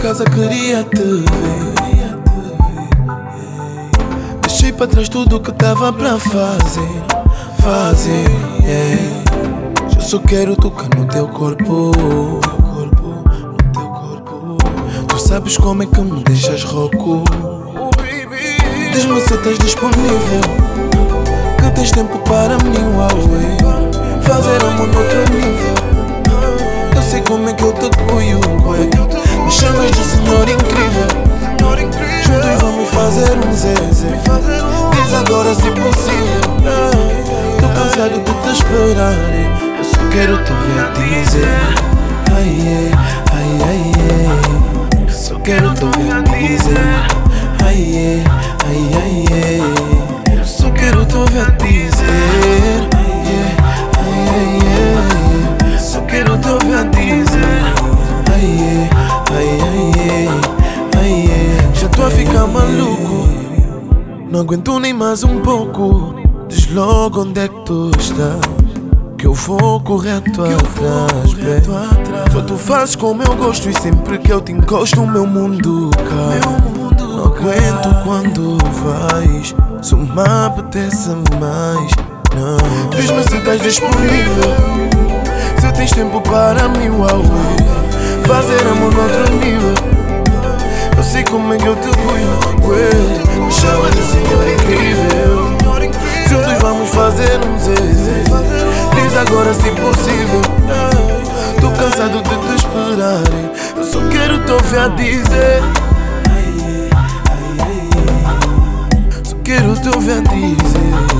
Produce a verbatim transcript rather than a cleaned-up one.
casa, queria te ver. Deixei para trás tudo que dava para fazer. Fazer, yeah. Eu só quero tocar no teu corpo. Tu sabes como é que me deixas rouco. Diz-me se estás disponível, que tens tempo para mim, Huawei. Fazer amor noutro nível. Eu sei como é que eu te cuido, me chamas de senhor incrível. Juntos vamos fazer um zezé. Diz agora se possível. Tô cansado de te esperar. Eu só quero te ver dizer ai, ai, ai, ai. Eu só quero te ver dizer ai, ai, ai, ai. Eu só quero te ver dizer ai, ai, ai, ai. Só quero te ver dizer ai, ai, ai, ai, ai. Já tô a ficar maluco, não aguento nem mais um pouco. Diz logo onde é que tu estás, que eu vou correto atrás, baby. Só tu fazes como eu gosto e sempre que eu te encosto o meu mundo cai. Não aguento quando vais, só me apetece mais. Não. Diz-me se estás disponível, se tens tempo para mim, Huawei. Fazer amor noutro nível. Eu sei como é que eu te cuido, me chama de senhor incrível. Juntos vamos fazer um zezé. Diz agora se possível. Tô cansado de te esperar. Eu só quero te ouvir a dizer só quero te ouvir a dizer